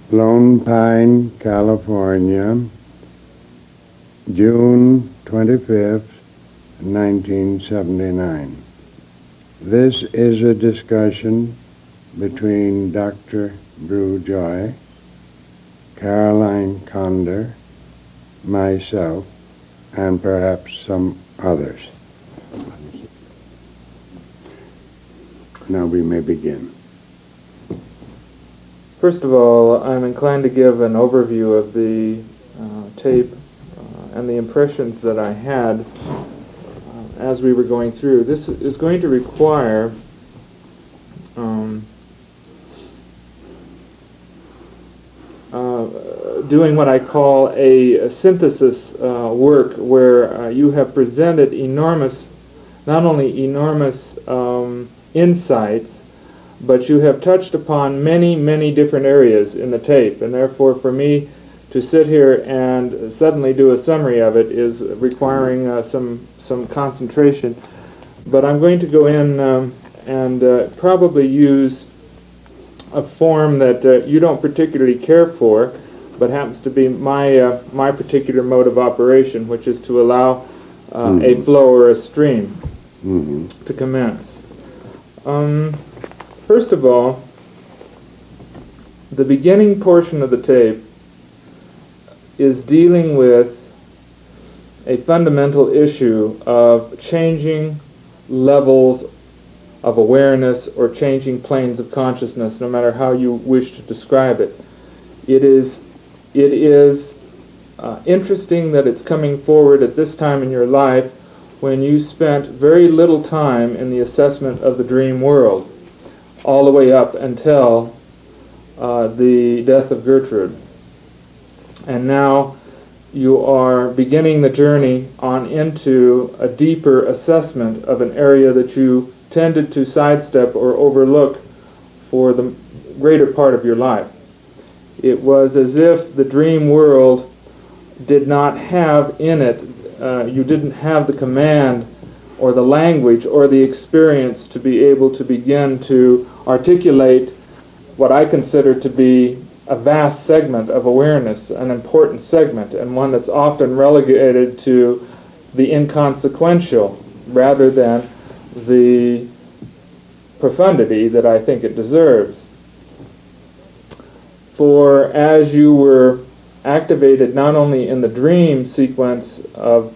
Lone Pine, California, June 25th, 1979. This is a discussion between Dr. Brew Joy, Caroline Conder, myself, and perhaps some others. Now we may begin. First of all, I'm inclined to give an overview of the tape and the impressions that I had as we were going through. This is going to require doing what I call a synthesis work, where you have presented not only enormous insights, but you have touched upon many, many different areas in the tape, and therefore for me to sit here and suddenly do a summary of it is requiring some concentration. But I'm going to go in and probably use a form that you don't particularly care for, but happens to be my particular mode of operation, which is to allow a flow or a stream to commence. First of all, the beginning portion of the tape is dealing with a fundamental issue of changing levels of awareness or changing planes of consciousness, no matter how you wish to describe it. It is interesting that it's coming forward at this time in your life when you spent very little time in the assessment of the dream world, all the way up until the death of Gertrude. And now you are beginning the journey on into a deeper assessment of an area that you tended to sidestep or overlook for the greater part of your life. It was as if the dream world did not have in it, you didn't have the command or the language or the experience to be able to begin to articulate what I consider to be a vast segment of awareness, an important segment, and one that's often relegated to the inconsequential rather than the profundity that I think it deserves. For as you were activated not only in the dream sequence of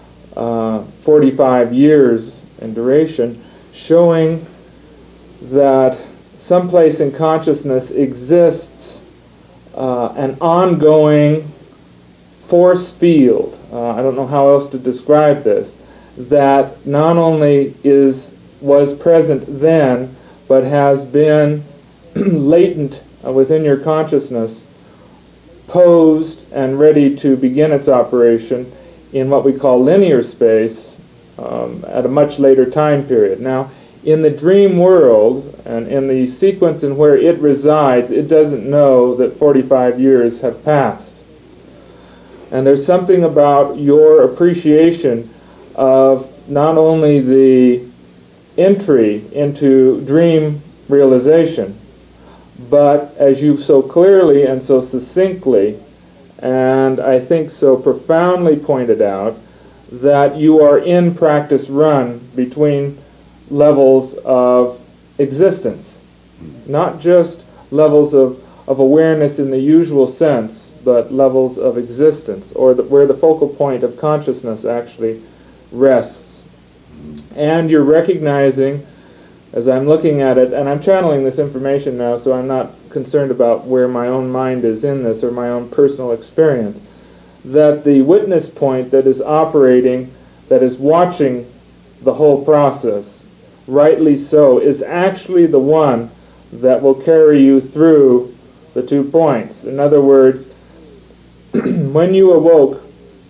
45 years in duration, showing that someplace in consciousness exists an ongoing force field, I don't know how else to describe this, that not only was present then, but has been latent within your consciousness, posed and ready to begin its operation in what we call linear space at a much later time period. Now, in the dream world, and in the sequence in where it resides, it doesn't know that 45 years have passed. And there's something about your appreciation of not only the entry into dream realization, but as you so clearly and so succinctly, and I think so profoundly pointed out, that you are in practice run between levels of existence, not just levels of awareness in the usual sense, but levels of existence, or where the focal point of consciousness actually rests. And you're recognizing, as I'm looking at it, and I'm channeling this information now, so I'm not concerned about where my own mind is in this or my own personal experience, that the witness point that is operating, that is watching the whole process, rightly so, is actually the one that will carry you through the 2 points. In other words, when you awoke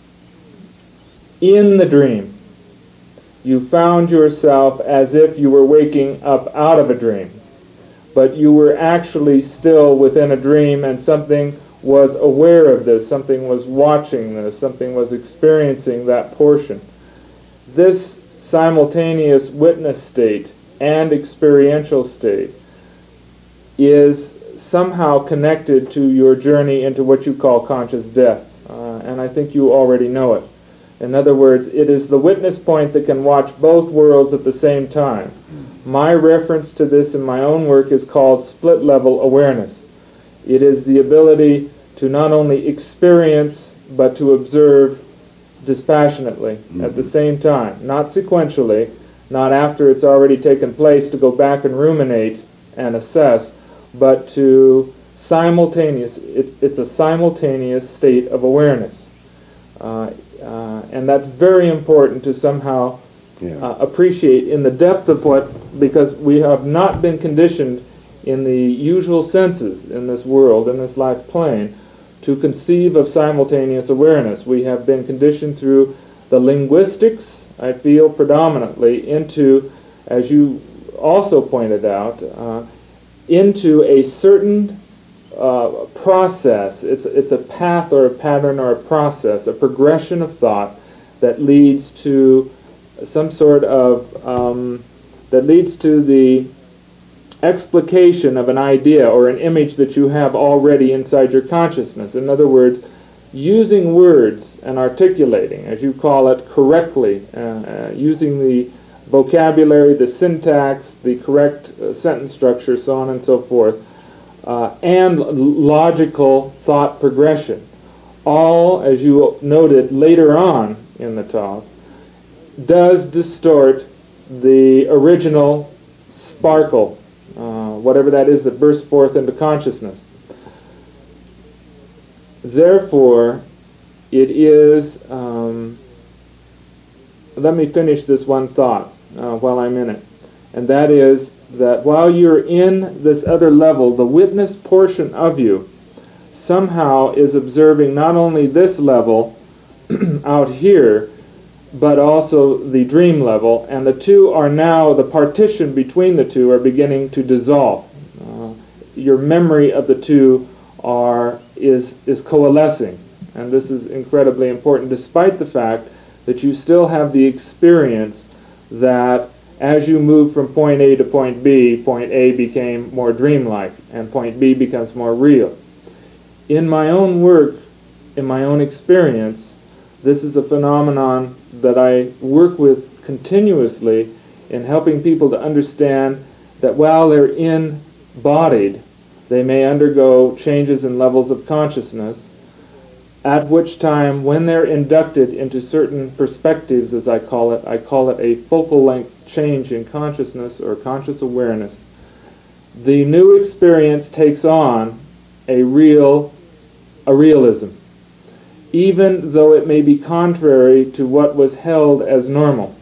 in the dream, you found yourself as if you were waking up out of a dream, but you were actually still within a dream, and something was aware of this, something was watching this, something was experiencing that portion. This simultaneous witness state and experiential state is somehow connected to your journey into what you call conscious death. And I think you already know it. In other words, it is the witness point that can watch both worlds at the same time. My reference to this in my own work is called split-level awareness. It is the ability to not only experience, but to observe dispassionately at the same time, not sequentially, not after it's already taken place to go back and ruminate and assess, but to simultaneous, it's a simultaneous state of awareness. And that's very important to somehow appreciate in the depth of what, because we have not been conditioned in the usual senses in this world, in this life plane, to conceive of simultaneous awareness. We have been conditioned through the linguistics, I feel, predominantly into, as you also pointed out, into a certain process. It's a path or a pattern or a process, a progression of thought that leads to some sort of, that leads to the explication of an idea or an image that you have already inside your consciousness. In other words, using words and articulating, as you call it, correctly, using the vocabulary, the syntax, the correct sentence structure, so on and so forth, and logical thought progression. All, as you noted later on in the talk, does distort the original sparkle, whatever that is that bursts forth into consciousness. Therefore, it is, let me finish this one thought while I'm in it, and that is that while you're in this other level, the witness portion of you somehow is observing not only this level out here, but also the dream level, and the two are now, the partition between the two are beginning to dissolve. Your memory of the two is coalescing, and this is incredibly important, despite the fact that you still have the experience that as you move from point A to point B, point A became more dreamlike, and point B becomes more real. In my own work, in my own experience, this is a phenomenon that I work with continuously in helping people to understand that while they're embodied, they may undergo changes in levels of consciousness, at which time, when they're inducted into certain perspectives, as I call it a focal length change in consciousness or conscious awareness, the new experience takes on a realism, even though it may be contrary to what was held as normal.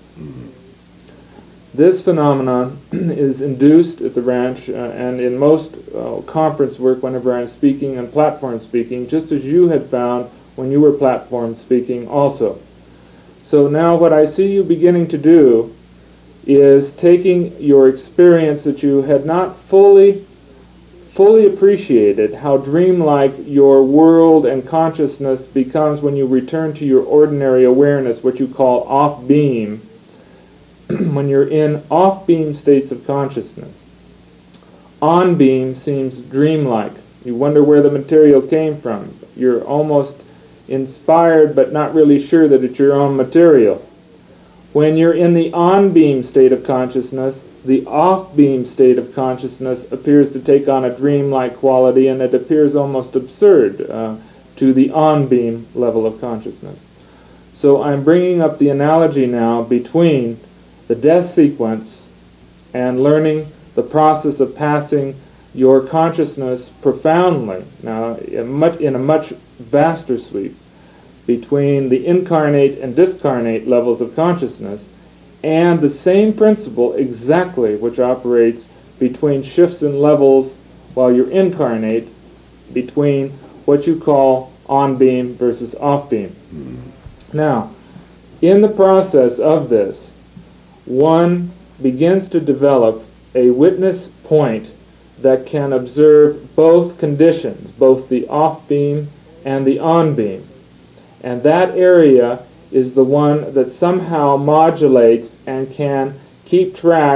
This phenomenon is induced at the ranch and in most conference work whenever I'm speaking and platform speaking, just as you had found when you were platform speaking also. So now what I see you beginning to do is taking your experience that you had not fully appreciated, how dreamlike your world and consciousness becomes when you return to your ordinary awareness, what you call off-beam, when you're in off-beam states of consciousness. On-beam seems dreamlike. You wonder where the material came from. You're almost inspired but not really sure that it's your own material. When you're in the on-beam state of consciousness, the off-beam state of consciousness appears to take on a dreamlike quality, and it appears almost absurd to the on-beam level of consciousness. So I'm bringing up the analogy now between the death sequence and learning the process of passing your consciousness profoundly, now in a much vaster sweep, between the incarnate and discarnate levels of consciousness, and the same principle exactly which operates between shifts in levels while you're incarnate, between what you call on-beam versus off-beam. Now, in the process of this, one begins to develop a witness point that can observe both conditions, both the off-beam and the on-beam. And that area is the one that somehow modulates and can keep track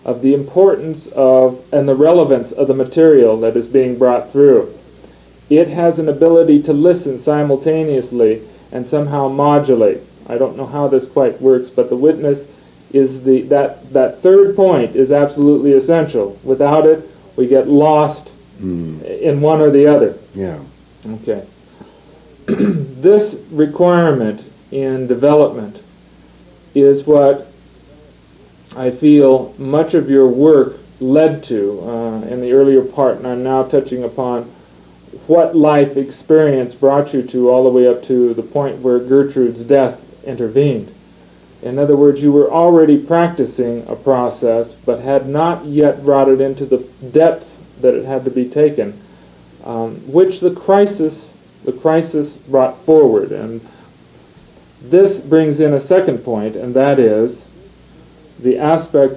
of the importance of and the relevance of the material that is being brought through. It has an ability to listen simultaneously and somehow modulate. I don't know how this quite works, but the witness is that third point is absolutely essential. Without it, we get lost in one or the other. Yeah. Okay. This requirement in development is what I feel much of your work led to in the earlier part, and I'm now touching upon what life experience brought you to all the way up to the point where Gertrude's death intervened. In other words, you were already practicing a process, but had not yet brought it into the depth that it had to be taken, which the crisis brought forward. And this brings in a second point, and that is the aspect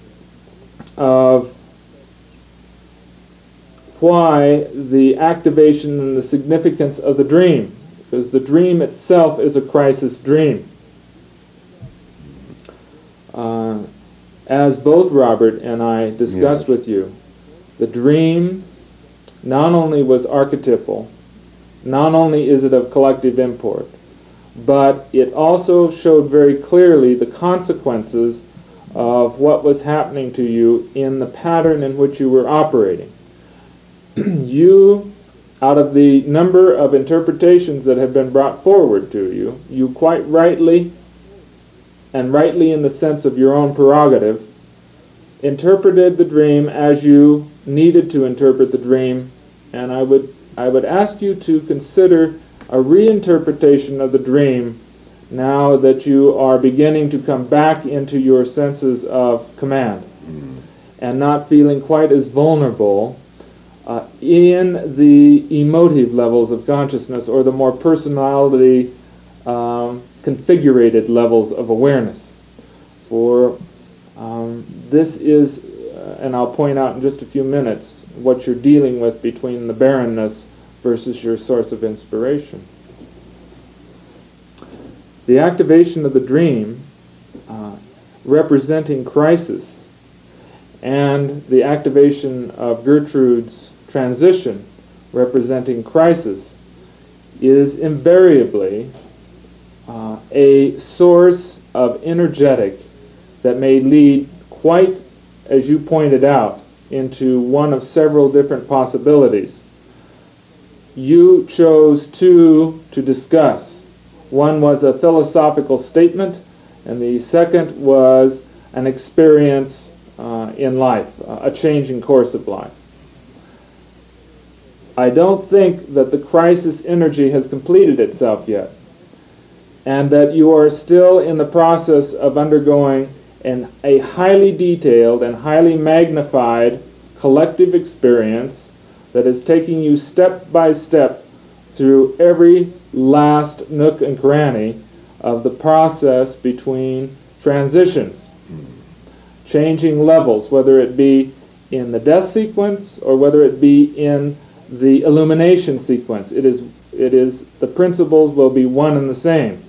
of why the activation and the significance of the dream, because the dream itself is a crisis dream. As both Robert and I discussed with you, the dream not only was archetypal, not only is it of collective import, but it also showed very clearly the consequences of what was happening to you in the pattern in which you were operating. You, out of the number of interpretations that have been brought forward to you, you quite rightly, and rightly in the sense of your own prerogative, interpreted the dream as you needed to interpret the dream, and I would ask you to consider a reinterpretation of the dream now that you are beginning to come back into your senses of command and not feeling quite as vulnerable in the emotive levels of consciousness or the more personality configurated levels of awareness. For this is, and I'll point out in just a few minutes, what you're dealing with between the barrenness versus your source of inspiration. The activation of the dream representing crisis and the activation of Gertrude's transition representing crisis is invariably a source of energetic that may lead quite, as you pointed out, into one of several different possibilities. You chose two to discuss. One was a philosophical statement, and the second was an experience in life, a changing course of life. I don't think that the crisis energy has completed itself yet, and that you are still in the process of undergoing a highly detailed and highly magnified collective experience that is taking you step by step through every last nook and cranny of the process between transitions, changing levels, whether it be in the death sequence or whether it be in the illumination sequence. It is the principles will be one and the same.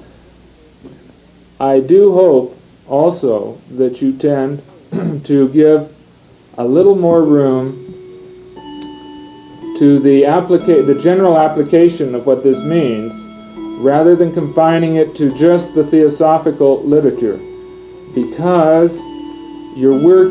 I do hope also that you tend to give a little more room to the general application of what this means, rather than confining it to just the theosophical literature, because your work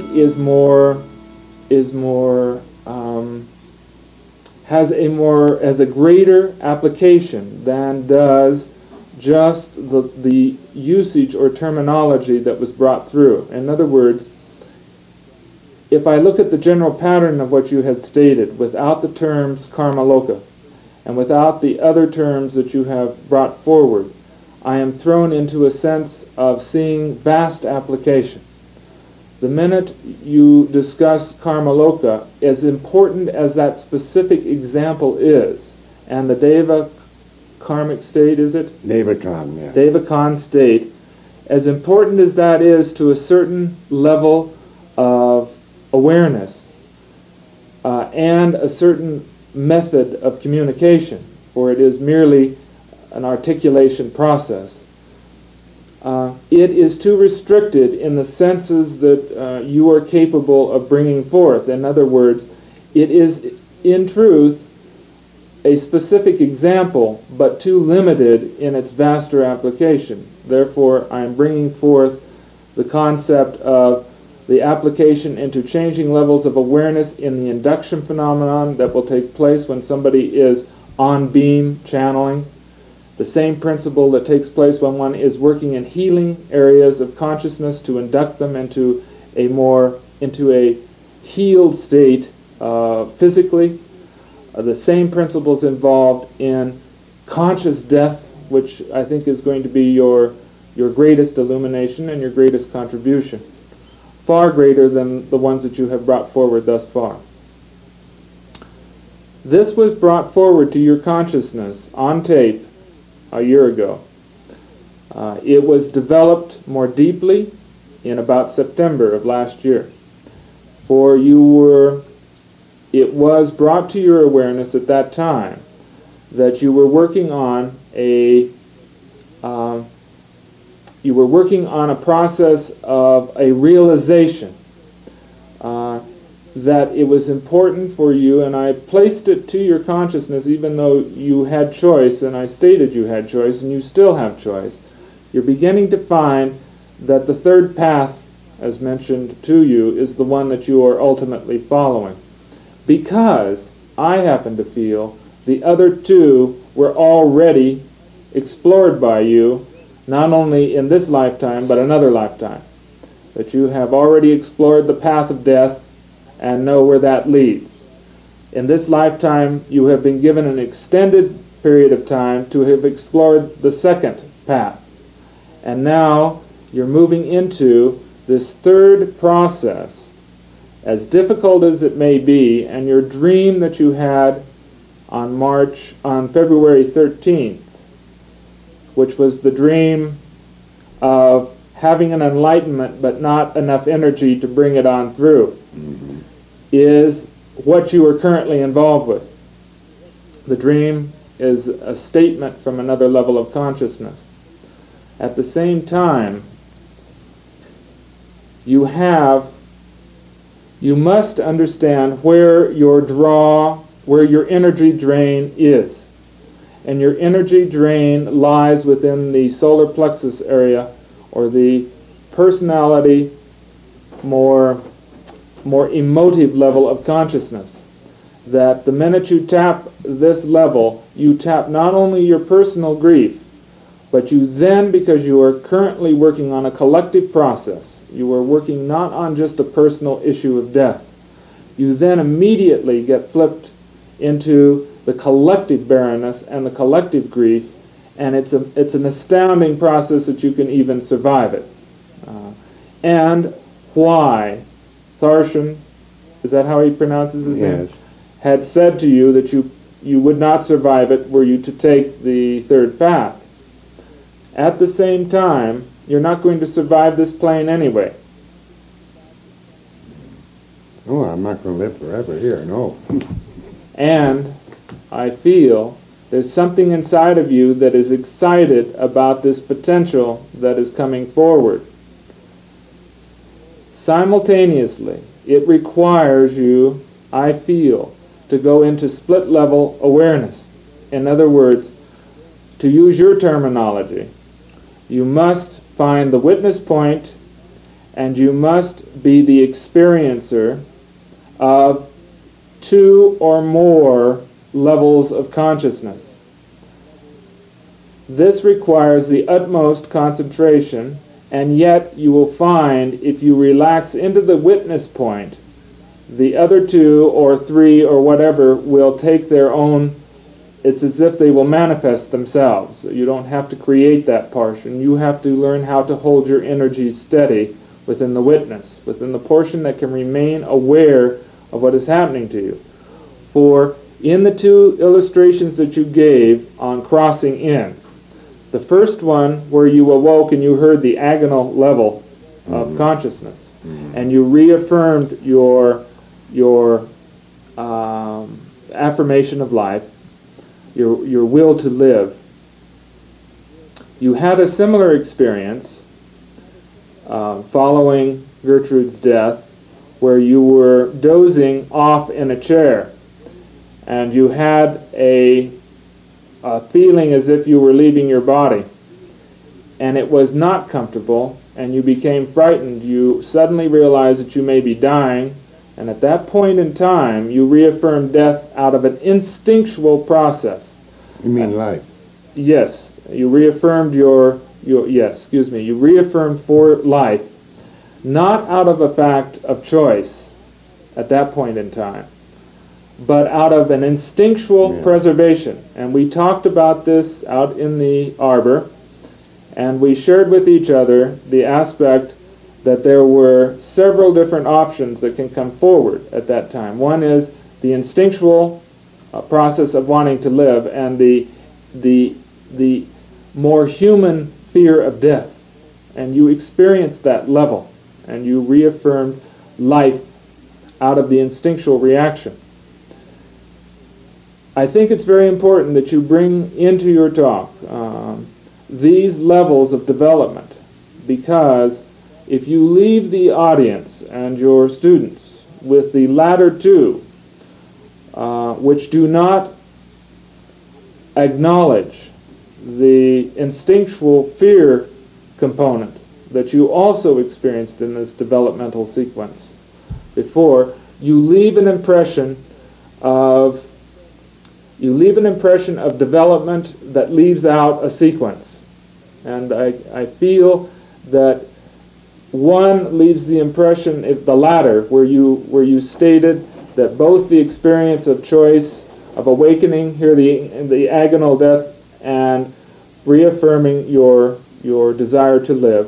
has a greater application than does just the usage or terminology that was brought through. In other words, if I look at the general pattern of what you had stated, without the terms karma loka, and without the other terms that you have brought forward, I am thrown into a sense of seeing vast application. The minute you discuss karma loka, as important as that specific example is, and the Deva karmic state, is it? Devachan, yeah. Devachan state, as important as that is to a certain level of awareness and a certain method of communication, for it is merely an articulation process. it is too restricted in the senses that you are capable of bringing forth. In other words, it is in truth a specific example, but too limited in its vaster application. Therefore, I am bringing forth the concept of the application into changing levels of awareness in the induction phenomenon that will take place when somebody is on beam channeling. The same principle that takes place when one is working in healing areas of consciousness to induct them into a healed state physically. The same principles involved in conscious death, which I think is going to be your greatest illumination and your greatest contribution, far greater than the ones that you have brought forward thus far. This was brought forward to your consciousness on tape a year ago. It was developed more deeply in about September of last year. It was brought to your awareness at that time that you were working on a process of a realization that it was important for you, and I placed it to your consciousness even though you had choice, and I stated you had choice, and you still have choice. You're beginning to find that the third path, as mentioned to you, is the one that you are ultimately following. Because I happen to feel the other two were already explored by you, not only in this lifetime, but another lifetime. That you have already explored the path of death and know where that leads. In this lifetime, you have been given an extended period of time to have explored the second path. And now you're moving into this third process, as difficult as it may be, and your dream that you had on February 13th, which was the dream of having an enlightenment but not enough energy to bring it on through, is what you are currently involved with. The dream is a statement from another level of consciousness. At the same time, you must understand where your energy drain is. And your energy drain lies within the solar plexus area, or the personality, more emotive level of consciousness. That the minute you tap this level, you tap not only your personal grief, but you then, because you are currently working on a collective process, you are working not on just a personal issue of death, you then immediately get flipped into the collective barrenness and the collective grief, and it's an astounding process that you can even survive it. And why Tharshan, is that how he pronounces his name? Had said to you that you would not survive it were you to take the third path. At the same time, you're not going to survive this plane anyway. Oh, I'm not going to live forever here, no. And I feel there's something inside of you that is excited about this potential that is coming forward. Simultaneously, it requires you, I feel, to go into split-level awareness. In other words, to use your terminology, you must find the witness point, and you must be the experiencer of two or more levels of consciousness. This requires the utmost concentration, and yet you will find if you relax into the witness point, the other two or three or whatever will take their own. It's as if they will manifest themselves. You don't have to create that portion. You have to learn how to hold your energy steady within the witness, within the portion that can remain aware of what is happening to you. For in the two illustrations that you gave on crossing in, the first one where you awoke and you heard the agonal level of consciousness, and you reaffirmed your affirmation of life, your will to live. You had a similar experience following Gertrude's death, where you were dozing off in a chair, and you had a feeling as if you were leaving your body, and it was not comfortable, and you became frightened. You suddenly realized that you may be dying, and at that point in time, you reaffirmed death out of an instinctual process. You mean life? Yes, you reaffirmed you reaffirmed for life, not out of a fact of choice at that point in time, but out of an instinctual preservation. And we talked about this out in the arbor, and we shared with each other the aspect that there were several different options that can come forward at that time. One is the instinctual process of wanting to live, and the more human fear of death. And you experienced that level, and you reaffirmed life out of the instinctual reaction. I think it's very important that you bring into your talk these levels of development, because if you leave the audience and your students with the latter two, which do not acknowledge the instinctual fear component that you also experienced in this developmental sequence before, you leave an impression of development that leaves out a sequence. And I feel that one leaves the impression, if the latter, where you stated that both the experience of choice, of awakening here, the agonal death, and reaffirming your desire to live,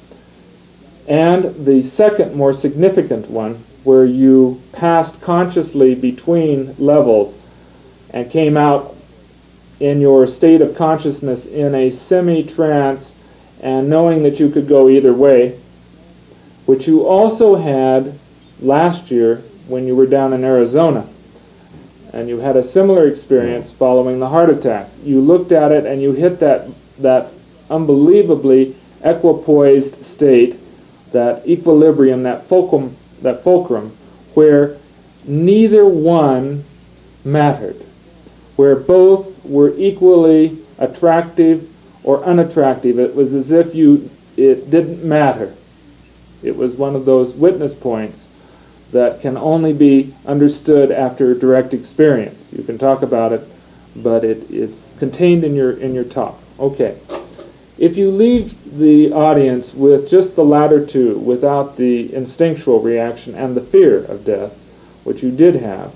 and the second more significant one, where you passed consciously between levels and came out in your state of consciousness in a semi-trance and knowing that you could go either way, which you also had last year when you were down in Arizona, and you had a similar experience following the heart attack. You looked at it and you hit that unbelievably equipoised state, that equilibrium, that fulcrum, where neither one mattered, where both were equally attractive or unattractive. It was as if it didn't matter. It was one of those witness points that can only be understood after direct experience. You can talk about it, but it's contained in your talk. Okay. If you leave the audience with just the latter two, without the instinctual reaction and the fear of death, which you did have,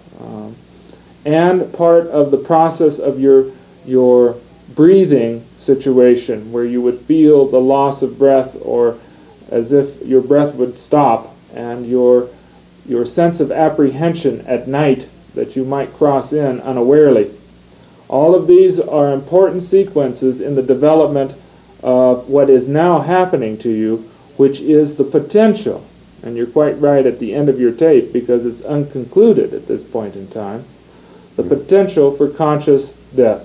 and part of the process of your breathing situation, where you would feel the loss of breath, or as if your breath would stop, and your sense of apprehension at night that you might cross in unawarely. All of these are important sequences in the development of what is now happening to you, which is the potential, and you're quite right at the end of your tape because it's unconcluded at this point in time, the potential for conscious death.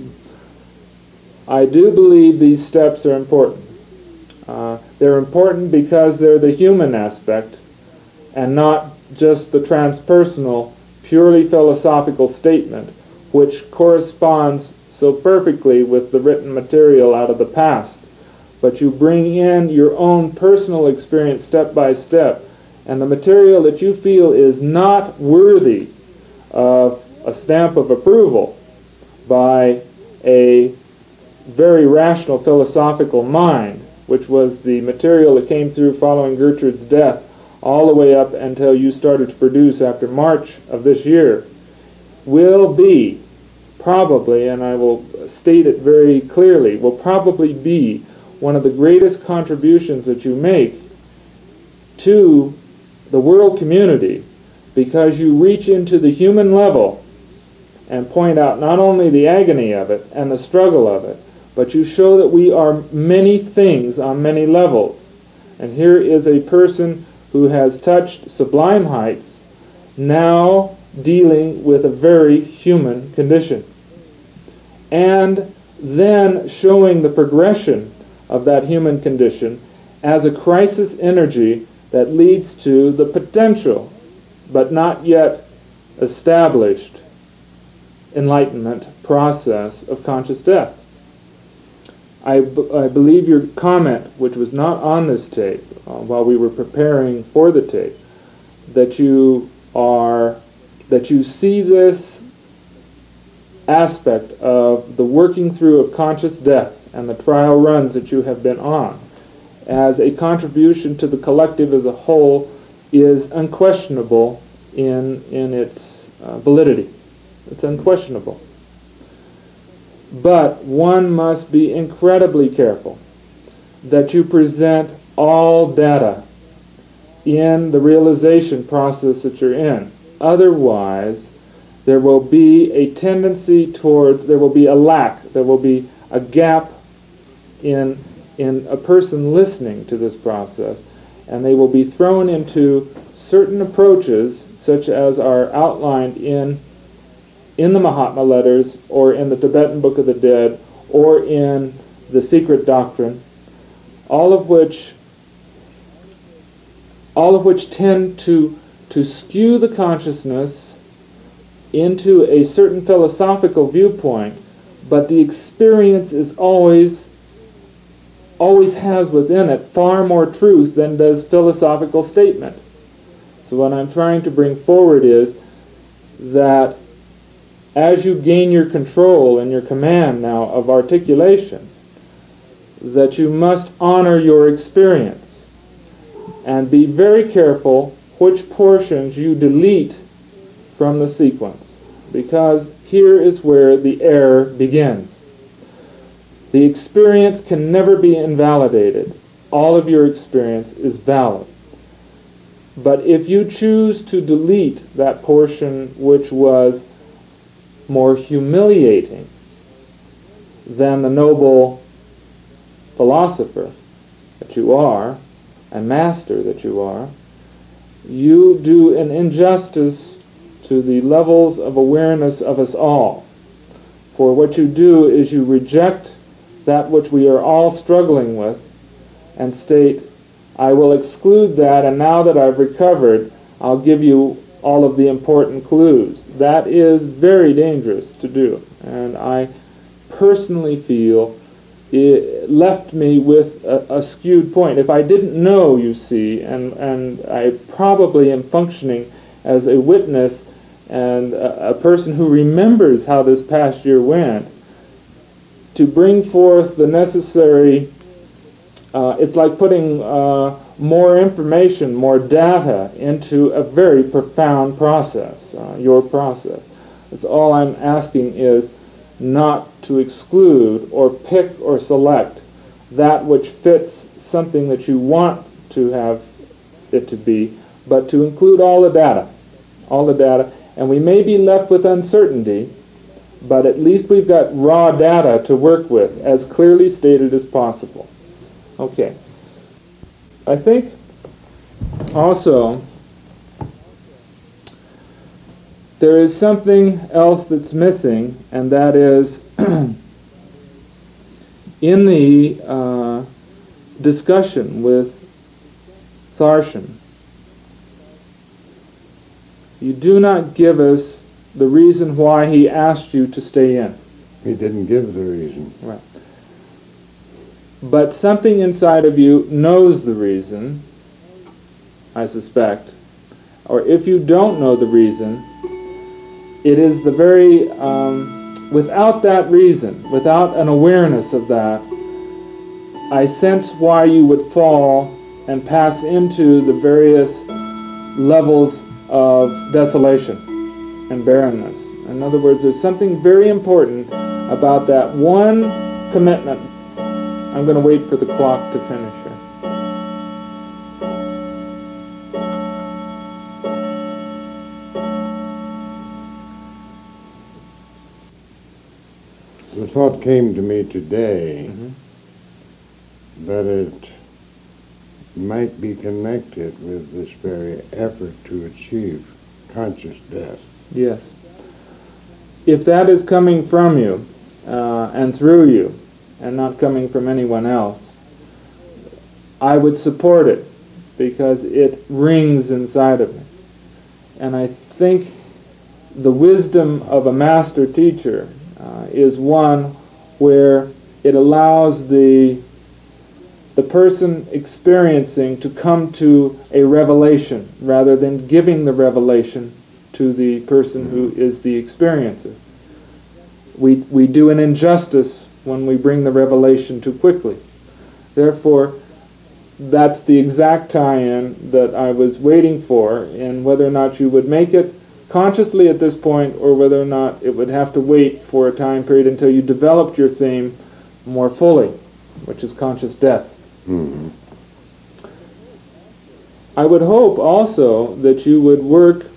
I do believe these steps are important. They're important because they're the human aspect and not just the transpersonal, purely philosophical statement, which corresponds so perfectly with the written material out of the past. But you bring in your own personal experience step by step, and the material that you feel is not worthy of a stamp of approval by a very rational philosophical mind, which was the material that came through following Gertrude's death all the way up until you started to produce after March of this year, will be probably, and I will state it very clearly, will probably be one of the greatest contributions that you make to the world community, because you reach into the human level and point out not only the agony of it and the struggle of it, but you show that we are many things on many levels. And here is a person who has touched sublime heights, now dealing with a very human condition. And then showing the progression of that human condition as a crisis energy that leads to the potential, but not yet established, enlightenment process of conscious death. I believe your comment, which was not on this tape, while we were preparing for the tape, that you see this aspect of the working through of conscious death and the trial runs that you have been on as a contribution to the collective as a whole is unquestionable in its validity. It's unquestionable. But one must be incredibly careful that you present all data in the realization process that you're in. Otherwise, there will be a tendency towards, there will be a lack, there will be a gap in a person listening to this process, and they will be thrown into certain approaches such as are outlined in the Mahatma letters or in the Tibetan Book of the Dead or in the Secret Doctrine, all of which tend to skew the consciousness into a certain philosophical viewpoint, but the experience is always has within it far more truth than does philosophical statement. So what I'm trying to bring forward is that as you gain your control and your command now of articulation, that you must honor your experience and be very careful which portions you delete from the sequence, because here is where the error begins. The experience can never be invalidated. All of your experience is valid. But if you choose to delete that portion which was more humiliating than the noble philosopher that you are, and master that you are, you do an injustice to the levels of awareness of us all. For what you do is you reject that which we are all struggling with and state, I will exclude that, and now that I've recovered, I'll give you all of the important clues. That is very dangerous to do, and I personally feel it left me with a skewed point. If I didn't know, you see, and I probably am functioning as a witness and a person who remembers how this past year went, to bring forth the necessary, it's like putting more information, more data into a very profound process, your process. That's all I'm asking is not to exclude or pick or select that which fits something that you want to have it to be, but to include all the data, and we may be left with uncertainty, but at least we've got raw data to work with, as clearly stated as possible. Okay. I think also there is something else that's missing, and that is in the discussion with Tharshan, you do not give us the reason why he asked you to stay in. He didn't give the reason. Right. But something inside of you knows the reason, I suspect. Or if you don't know the reason, it is the very, without that reason, without an awareness of that, I sense why you would fall and pass into the various levels of desolation and barrenness. In other words, there's something very important about that one commitment. I'm going to wait for the clock to finish here. The thought came to me today that it might be connected with this very effort to achieve conscious death. Yes. If that is coming from you and through you, and not coming from anyone else, I would support it because it rings inside of me. And I think the wisdom of a master teacher is one where it allows the person experiencing to come to a revelation rather than giving the revelation to the person who is the experiencer. We do an injustice when we bring the revelation too quickly. Therefore, that's the exact tie-in that I was waiting for, and whether or not you would make it consciously at this point or whether or not it would have to wait for a time period until you developed your theme more fully, which is conscious death. Mm-hmm. I would hope also that you would work.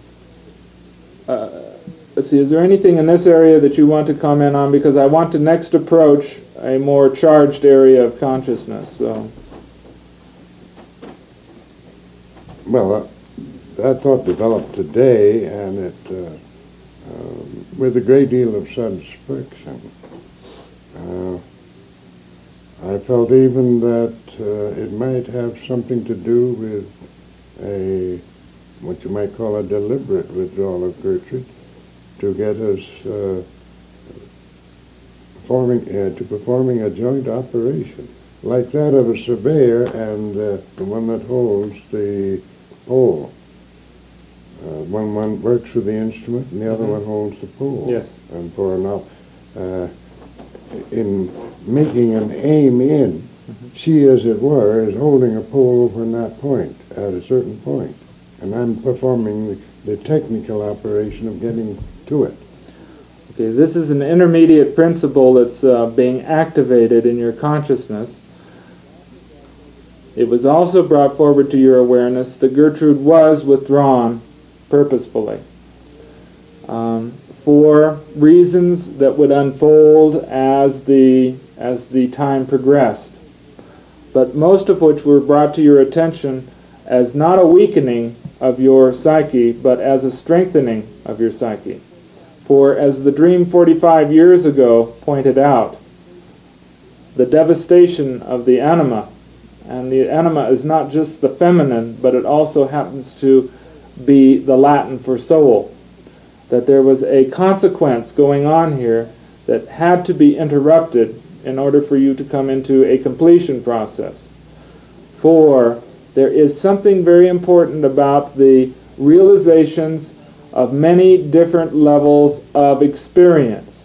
Let's see, is there anything in this area that you want to comment on? Because I want to next approach a more charged area of consciousness. So. Well, that thought developed today, and it with a great deal of satisfaction. I felt even that it might have something to do with what you might call a deliberate withdrawal of Gertrude to get us performing a joint operation like that of a surveyor and the one that holds the pole. One works with the instrument and the other one holds the pole. Yes. And for now, in making an aim in, she, as it were, is holding a pole over in that point, at a certain point. And I'm performing the technical operation of getting to it. Okay, this is an intermediate principle that's being activated in your consciousness. It was also brought forward to your awareness that Gertrude was withdrawn purposefully for reasons that would unfold as the time progressed, but most of which were brought to your attention as not a weakening of your psyche, but as a strengthening of your psyche. For as the dream 45 years ago pointed out, the devastation of the anima, and the anima is not just the feminine, but it also happens to be the Latin for soul, that there was a consequence going on here that had to be interrupted in order for you to come into a completion process. For there is something very important about the realizations of many different levels of experience,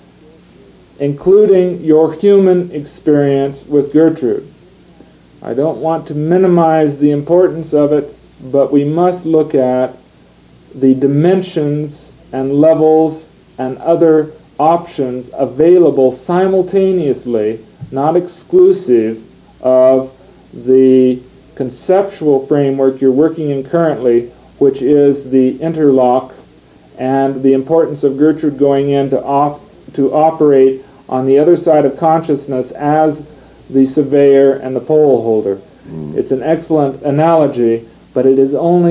including your human experience with Gertrude. I don't want to minimize the importance of it, but we must look at the dimensions and levels and other options available simultaneously, not exclusive of the conceptual framework you're working in currently, which is the interlock and the importance of Gertrude going in to operate on the other side of consciousness as the surveyor and the pole holder. It's an excellent analogy, but it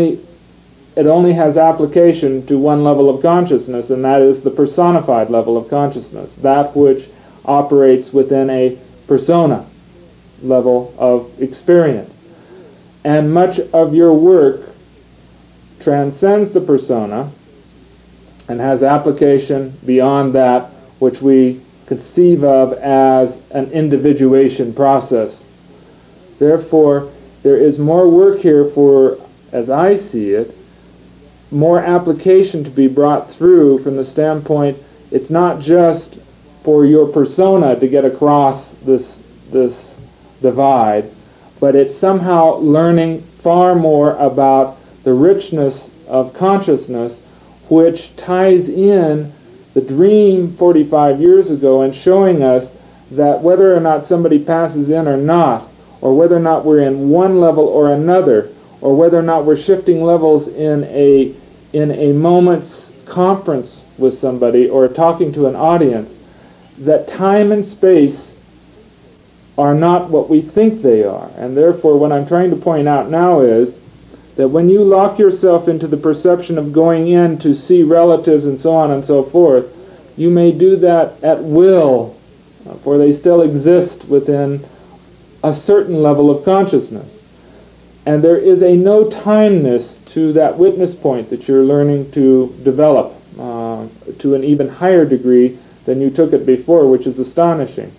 only has application to one level of consciousness, and that is the personified level of consciousness, that which operates within a persona level of experience. And much of your work transcends the persona and has application beyond that which we conceive of as an individuation process. Therefore, there is more work here for, as I see it, more application to be brought through from the standpoint it's not just for your persona to get across this divide, but it's somehow learning far more about the richness of consciousness, which ties in the dream 45 years ago and showing us that whether or not somebody passes in or not, or whether or not we're in one level or another, or whether or not we're shifting levels in a moment's conference with somebody or talking to an audience, that time and space are not what we think they are. And therefore, what I'm trying to point out now is that when you lock yourself into the perception of going in to see relatives and so on and so forth, you may do that at will, for they still exist within a certain level of consciousness. And there is a no-timeness to that witness point that you're learning to develop to an even higher degree than you took it before, which is astonishing.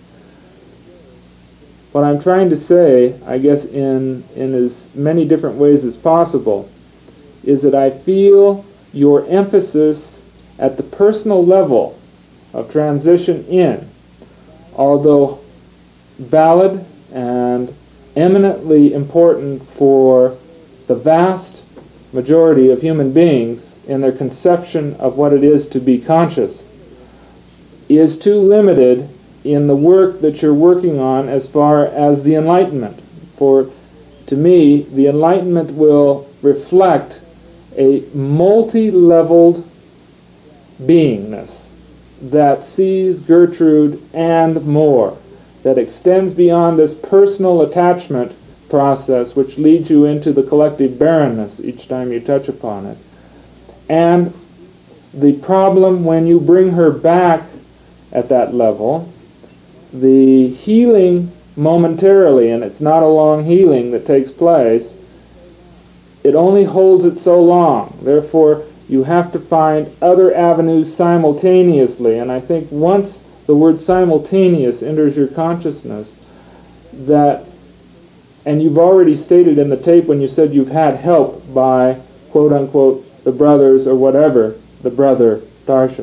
What I'm trying to say, I guess in as many different ways as possible, is that I feel your emphasis at the personal level of transition in, although valid and eminently important for the vast majority of human beings in their conception of what it is to be conscious, is too limited in the work that you're working on as far as the enlightenment. For to me, the enlightenment will reflect a multi-leveled beingness that sees Gertrude and more, that extends beyond this personal attachment process which leads you into the collective barrenness each time you touch upon it. And the problem when you bring her back at that level, the healing momentarily, and it's not a long healing that takes place, it only holds it so long. Therefore, you have to find other avenues simultaneously. And I think once the word simultaneous enters your consciousness, that, and you've already stated in the tape when you said you've had help by, quote unquote, the brothers or whatever, the brother Darshan,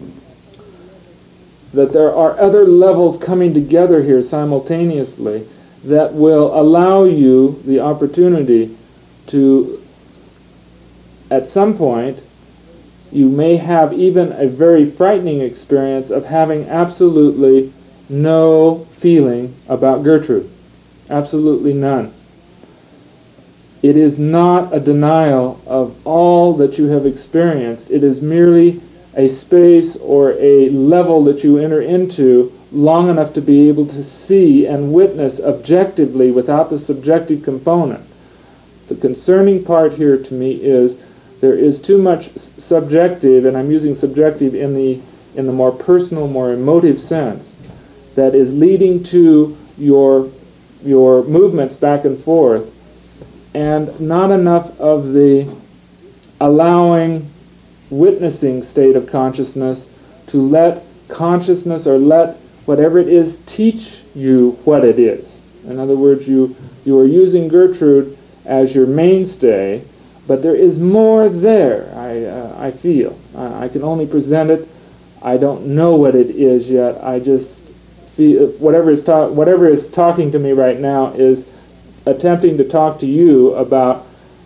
that there are other levels coming together here simultaneously that will allow you the opportunity to, at some point, you may have even a very frightening experience of having absolutely no feeling about Gertrude. Absolutely none. It is not a denial of all that you have experienced. It is merely a space or a level that you enter into long enough to be able to see and witness objectively without the subjective component. The concerning part here to me is there is too much subjective, and I'm using subjective in the more personal, more emotive sense, that is leading to your movements back and forth, and not enough of the allowing witnessing state of consciousness to let consciousness or let whatever it is teach you what it is. In other words, you are using Gertrude as your mainstay, but there is more there, I feel. I can only present it. I don't know what it is yet. I just feel whatever is talking to me right now is attempting to talk to you about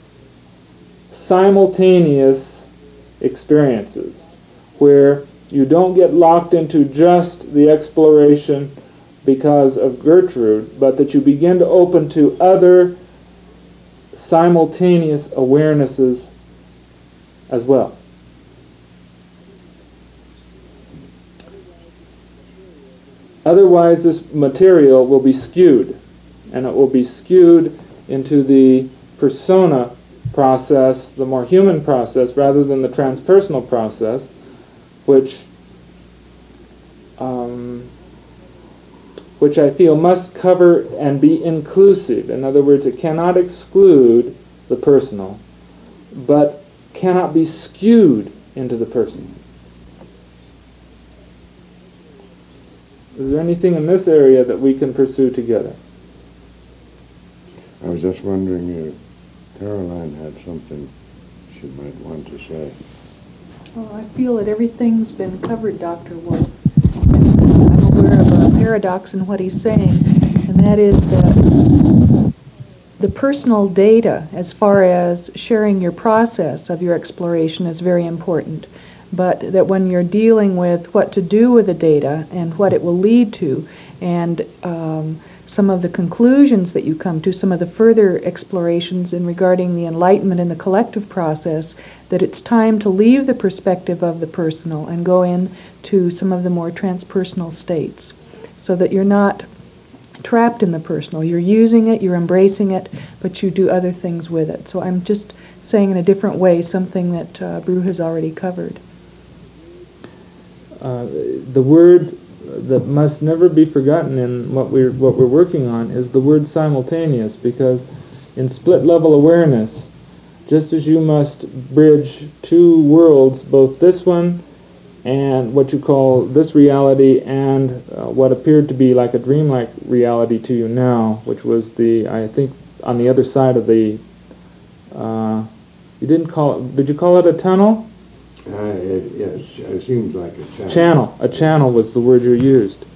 simultaneous experiences where you don't get locked into just the exploration because of Gertrude, but that you begin to open to other simultaneous awarenesses as well. Otherwise, this material will be skewed, and it will be skewed into the persona process, the more human process, rather than the transpersonal process, which I feel must cover and be inclusive. In other words, it cannot exclude the personal, but cannot be skewed into the personal. Is there anything in this area that we can pursue together? I was just wondering if Caroline had something she might want to say. Well, I feel that everything's been covered, Dr. Wolf. I'm aware of a paradox in what he's saying, and that is that the personal data, as far as sharing your process of your exploration, is very important. But that when you're dealing with what to do with the data and what it will lead to, and some of the conclusions that you come to, some of the further explorations in regarding the enlightenment in the collective process, that it's time to leave the perspective of the personal and go into some of the more transpersonal states, so that you're not trapped in the personal. You're using it, you're embracing it, but you do other things with it. So I'm just saying in a different way something that Brew has already covered. The word that must never be forgotten in what we're working on is the word simultaneous, because in split level awareness, just as you must bridge two worlds, both this one and what you call this reality and what appeared to be like a dreamlike reality to you now, which was I think on the other side of the, did you call it a tunnel? Yes, it seems like a channel. A channel was the word you used.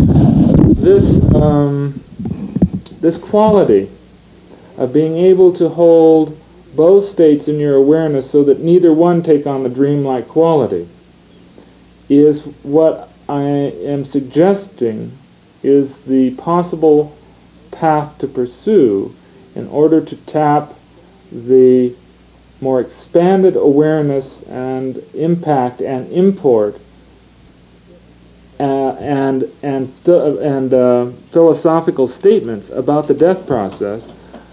This quality of being able to hold both states in your awareness so that neither one take on the dreamlike quality is what I am suggesting is the possible path to pursue in order to tap the more expanded awareness and impact and import and philosophical statements about the death process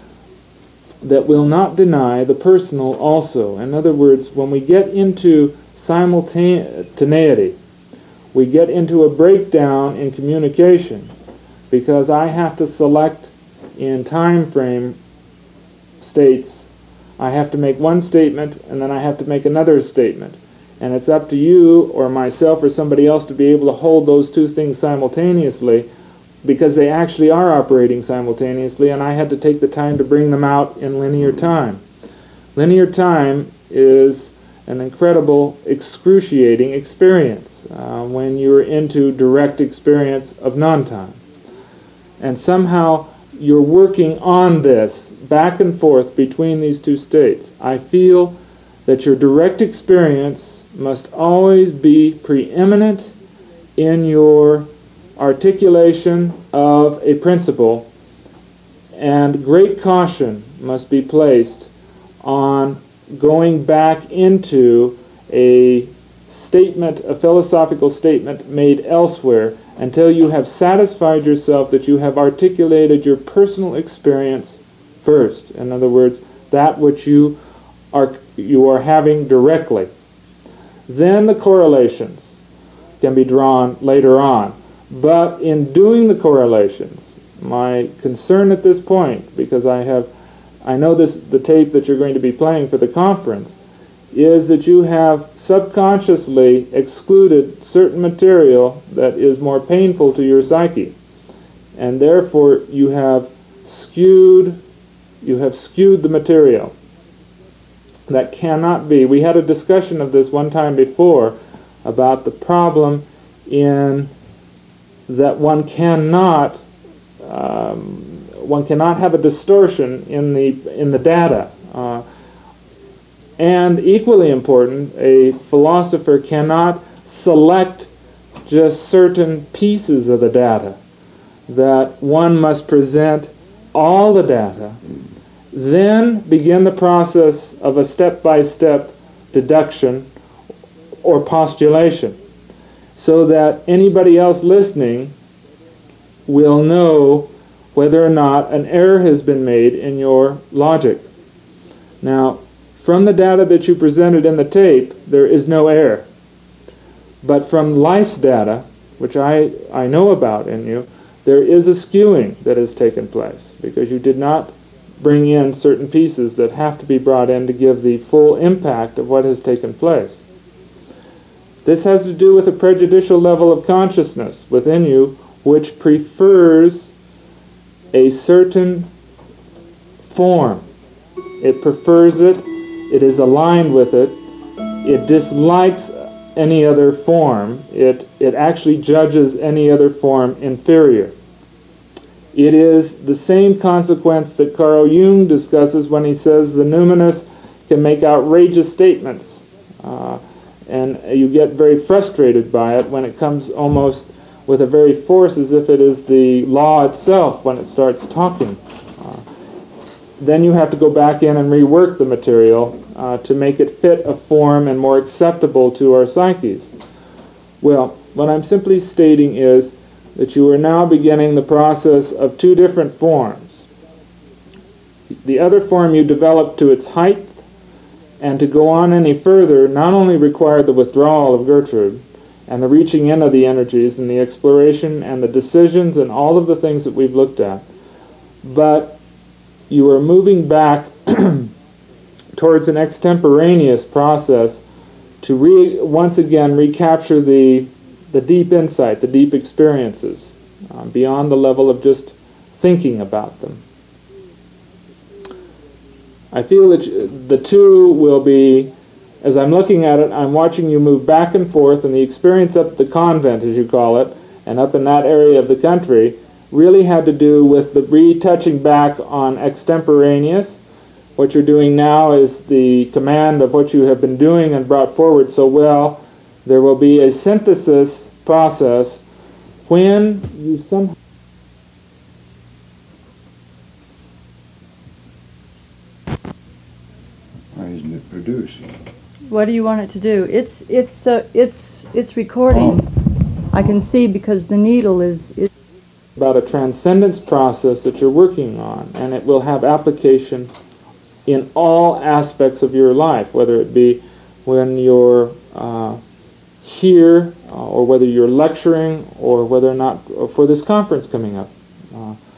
that will not deny the personal also. In other words, when we get into simultaneity, we get into a breakdown in communication, because I have to select in time frame states. I have to make one statement and then I have to make another statement, and it's up to you or myself or somebody else to be able to hold those two things simultaneously, because they actually are operating simultaneously, and I had to take the time to bring them out in linear time. Linear time is an incredible, excruciating experience when you're into direct experience of non-time. And somehow you're working on this back and forth between these two states. I feel that your direct experience must always be preeminent in your articulation of a principle, and great caution must be placed on going back into a statement, a philosophical statement made elsewhere, until you have satisfied yourself that you have articulated your personal experience first. In other words, that which you are having directly. Then the correlations can be drawn later on. But in doing the correlations, my concern at this point, because I know the tape that you're going to be playing for the conference, is that you have subconsciously excluded certain material that is more painful to your psyche, and therefore you have skewed the material. That cannot be. We had a discussion of this one time before about the problem in that one cannot have a distortion in the data. And equally important, a philosopher cannot select just certain pieces of the data, that one must present all the data, then begin the process of a step-by-step deduction or postulation, so that anybody else listening will know whether or not an error has been made in your logic. Now, from the data that you presented in the tape, there is no error. But from life's data, which I know about in you, there is a skewing that has taken place, because you did not bring in certain pieces that have to be brought in to give the full impact of what has taken place. This has to do with a prejudicial level of consciousness within you, which prefers a certain form. It prefers it. It is aligned with it. It dislikes any other form. It actually judges any other form inferior. It is the same consequence that Carl Jung discusses when he says the numinous can make outrageous statements. And you get very frustrated by it when it comes almost with a very force, as if it is the law itself when it starts talking. Then you have to go back in and rework the material to make it fit a form and more acceptable to our psyches. Well, what I'm simply stating is that you are now beginning the process of two different forms. The other form you developed to its height, and to go on any further not only required the withdrawal of Gertrude and the reaching in of the energies and the exploration and the decisions and all of the things that we've looked at. But you are moving back towards an extemporaneous process to once again recapture the deep insight, the deep experiences, beyond the level of just thinking about them. I feel that the two will be, as I'm looking at it, I'm watching you move back and forth, and the experience up the convent, as you call it, and up in that area of the country, really had to do with the retouching back on extemporaneous. What you're doing now is the command of what you have been doing and brought forward so well. There will be a synthesis process when you somehow... Why isn't it producing? What do you want it to do? It's recording. I can see because the needle is about a transcendence process that you're working on, and it will have application in all aspects of your life, whether it be when you're here, or whether you're lecturing, or whether or not for this conference coming up.